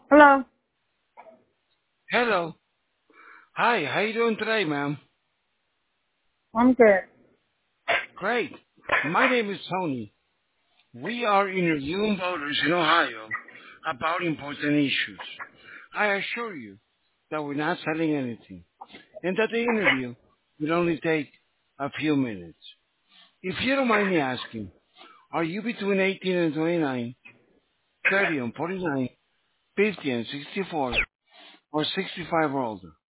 Hello. Hello. Hi, how you doing today, ma'am? I'm good. Great. My name is Tony. We are interviewing voters in Ohio about important issues. I assure you that we're not selling anything and that the interview will only take a few minutes. If you don't mind me asking, are you between 18 and 29, 30 and 49, 50 and 64, or 65 or older?